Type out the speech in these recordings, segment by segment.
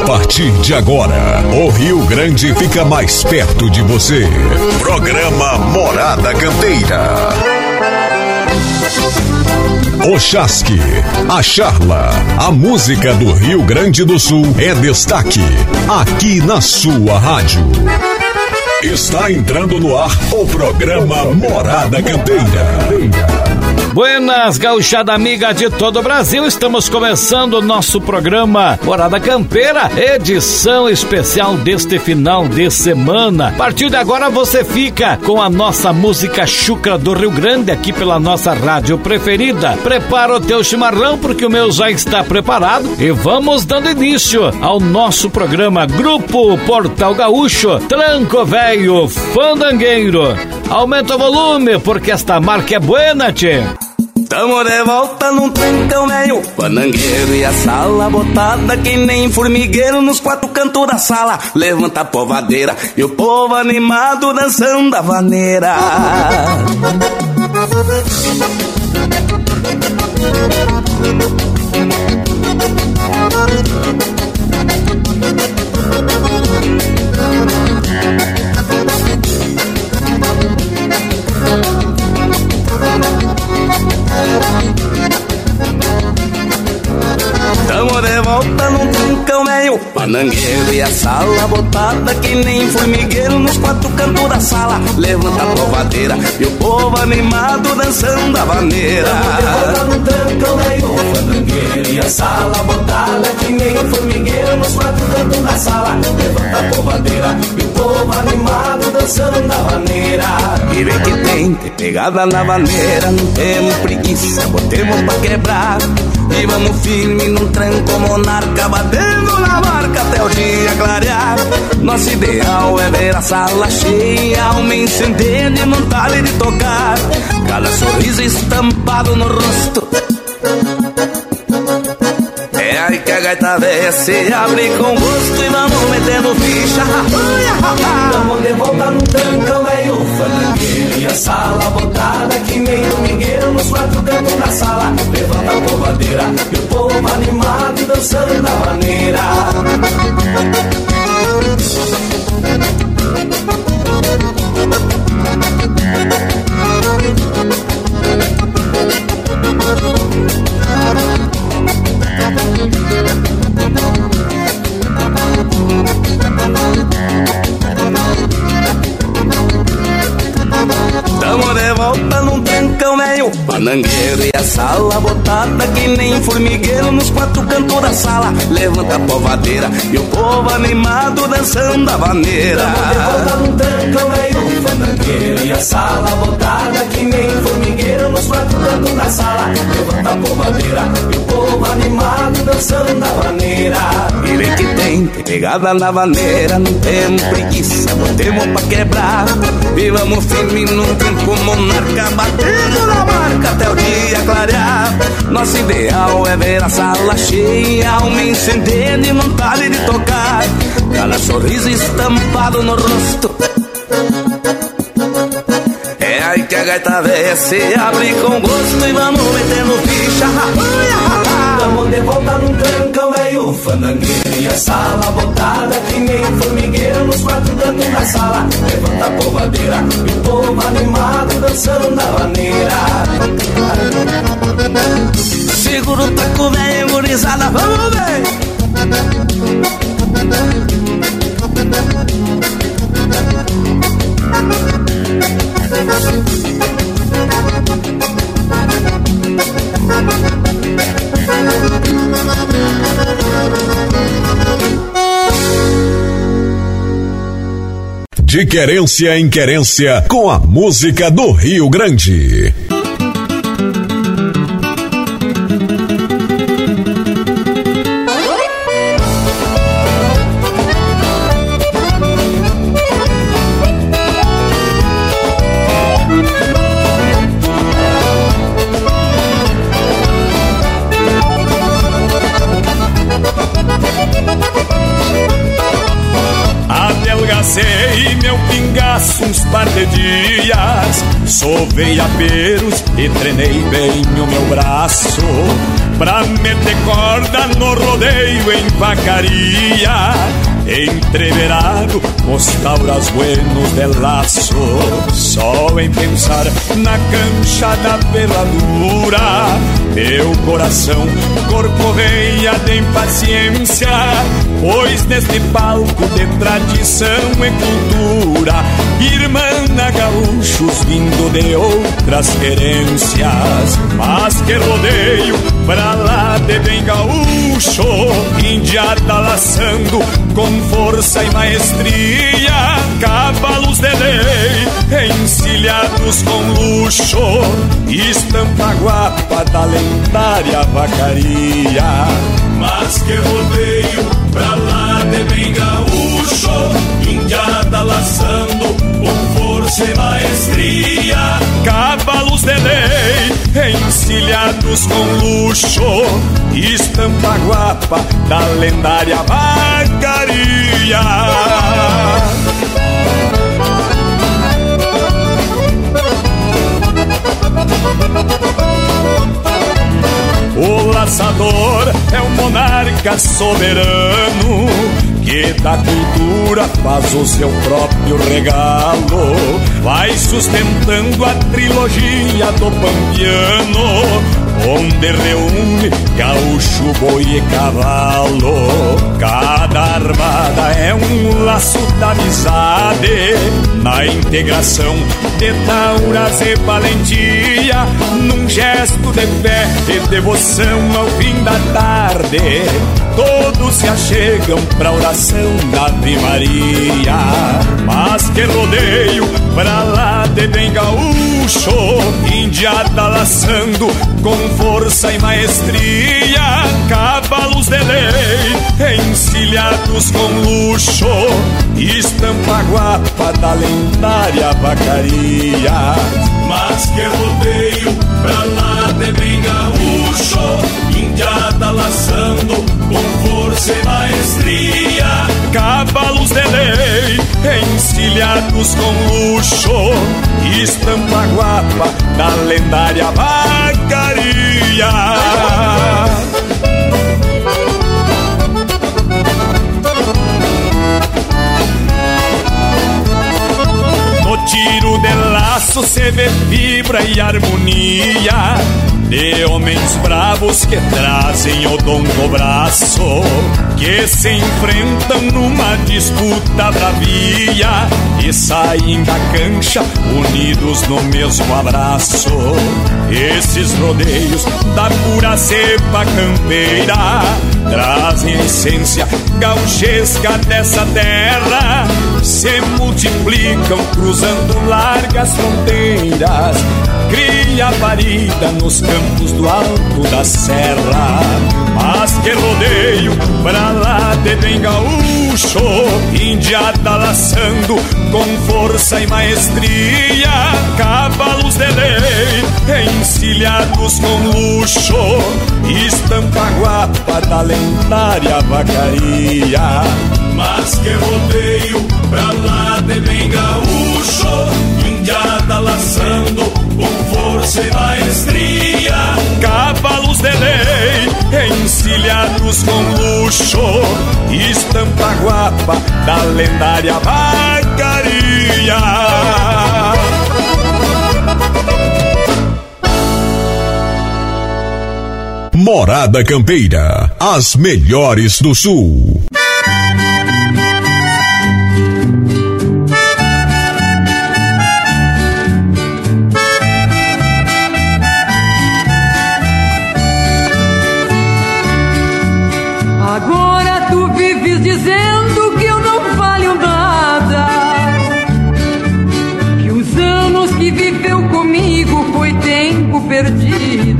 partir de agora, o Rio Grande fica mais perto de você. Programa Morada Campeira. O Chasque, a charla, a música do Rio Grande do Sul é destaque aqui na sua rádio. Está entrando no ar o programa Morada Campeira. Buenas, gauchada amiga de todo o Brasil, estamos começando o nosso programa Morada Campeira, edição especial deste final de semana. A partir de agora você fica com a nossa música chucra do Rio Grande aqui pela nossa rádio preferida. Prepara o teu chimarrão porque o meu já está preparado e vamos dando início ao nosso programa Grupo Portal Gaúcho, Tranco Velho Fandangueiro. Aumenta o volume porque esta marca é buena, tchê. Tamo de volta num trancão velho fandangueiro e a sala botada que nem formigueiro nos quatro cantos da sala. Levanta a povadeira e o povo animado dançando a vaneira. Tamo de volta num trancão velho fandangueiro e a sala botada que nem formigueiro nos quatro cantos da sala. Levanta a povadeira e o povo animado dançando a vaneira. Tamo de volta num trancão velho fandangueiro e a sala botada que nem formigueiro nos quatro cantos da sala. Levanta a povadeira e o povo animado dançando a vaneira. E vem que tem pegada na vaneira, não temos preguiça, botemos pra quebrar. E vamos firme num tranco monarca, batendo na marca até o dia clarear. Nosso ideal é ver a sala cheia, alma incendendo e não pare de tocar. Cada sorriso estampado no rosto, é aí que a gaita véia se abre com gosto e vamos metendo ficha. Tamo de volta num trancão velho fandangueiro e a sala botada que nem domingueiro nos quatro cantos da sala. Levanta a povadeira e o povo animado dançando a maneira. Tamo de volta num trancão velho fandangueiro e a sala botada que nem formigueiro nos quatro cantos da sala. Levanta a povadeira e o povo animado dançando a vaneira. Tamo de volta num trancão velho fandangueiro e a sala botada que nem formigueiro nos quatro cantos da sala. Levanta a povadeira e o povo animado dançando a vaneira. E vem que tem pegada na vaneira, não temos preguiça, botemos pra quebrar. E vamos firme num tranco monarca, batendo na marca até o dia clarear. Nosso ideal é ver a sala cheia, alma incendendo e não pare de tocar. Cada sorriso estampado no rosto, é aí que a gaita véia se abre com gosto e vamos metendo ficha. Tamo de volta num trancão velho fandangueiro e a sala botada que nem formigueiro nos quatro cantos da sala. Levanta a povadeira e o povo animado dançando a vaneira. Segura o taco velho, gurizada, vamos ver. De querência em querência com a música do Rio Grande. Passei meu pingaço uns par de dias, sovei aperos e treinei bem o meu braço pra meter corda no rodeio em vacaria, entreverado os tauras buenos de laço. Só em pensar na cancha da peladura, meu coração corcoveia de impaciência, pois neste palco de tradição e cultura, irmã gaúchos vindo de outras querências. Mas que rodeio pra lá de bem gaúcho, indiada laçando com força e maestria, cavalos de lei encilhados com luxo, estampa guapa da lendária vacaria. Mas que rodeio pra lá de bem gaúcho, indiada laçando com força e maestria, cavalos de lei encilhados com luxo, estampa guapa da lendária vacaria. O laçador é um monarca soberano que da cultura faz o seu próprio regalo, vai sustentando a trilogia do pampiano, onde reúne gaúcho, boi e cavalo. Cada armada é um laço da amizade, na integração de tauras e valentia, num gesto de fé e devoção ao fim da tarde, todos se achegam pra oração da Ave Maria. Mas que rodeio pra lá de bem gaúcho, indiada laçando com força e maestria, cavalos de lei encilhados com luxo, estampa guapa da lendária vacaria. Mas que rodeio pra lá de bem gaúcho, indiada laçando com força e maestria, cavalos de lei encilhados com luxo, estampa guapa da lendária vacaria. No tiro de laço se vê fibra e harmonia de homens bravos que trazem o dom do braço, que se enfrentam numa disputa bravia e saem da cancha unidos no mesmo abraço. Esses rodeios da pura cepa campeira trazem a essência gauchesca dessa terra, se multiplicam cruzando largas fronteiras, cria parida nos campos do alto da serra. Mas que rodeio pra lá de bem gaúcho, indiada laçando com força e maestria, cavalos de lei encilhados com luxo, estampa guapa da lendária vacaria. Mas que rodeio pra lá de bem gaúcho, indiada laçando com força e maestria, cavalos de lei encilhados com luxo, estampa guapa da lendária vacaria. Morada Campeira, as melhores do Sul. Agora tu vives dizendo que eu não valho nada, que os anos que viveu comigo foi tempo perdido.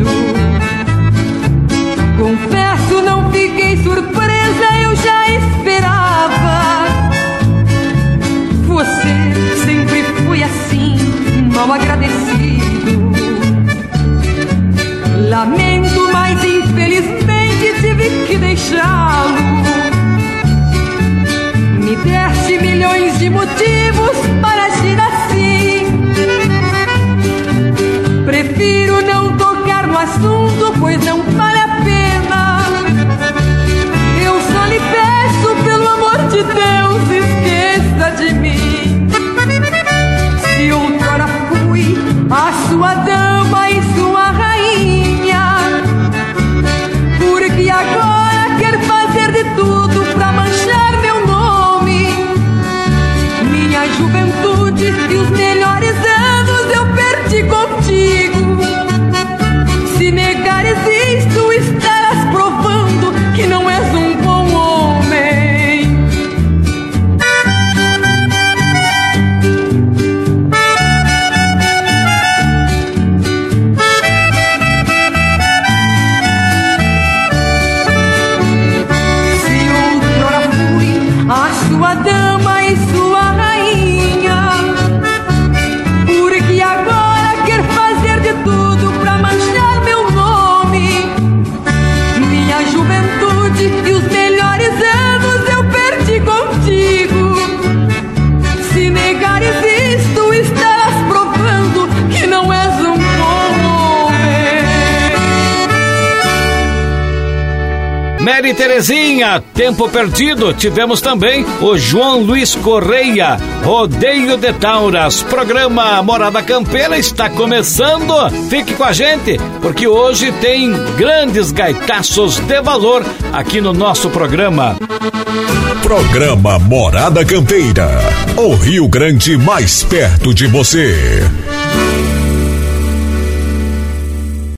Confesso, não fiquei surpresa, eu já esperava. Você sempre foi assim, mal agradecido. Lamento, mas infelizmente tive que deixá-lo. milhões de motivos para agir assim. Prefiro não tocar no assunto, pois não vale a pena. Eu só lhe peço, pelo amor de Deus, esqueça de mim. Se outrora fui a sua dama e sua rainha, porque agora quer fazer de tudo pra manchar meu nome. Minha juventude e os melhores anos eu perdi contigo. Se negares isto, estarás provando que não és um bom homem. Se outrora fui a sua dama e sua rainha, porque agora quer fazer de tudo pra manchar meu nome. Minha juventude e os melhores anos eu perdi contigo. Se negares isto, estarás provando que não és um bom homem. Mary Terezinha, Tempo Perdido. Tivemos também o João Luiz Correia, Rodeio de Tauras. Programa Morada Campeira está começando. Fique com a gente, porque hoje tem grandes gaitaços de valor aqui no nosso programa. Programa Morada Campeira, o Rio Grande mais perto de você.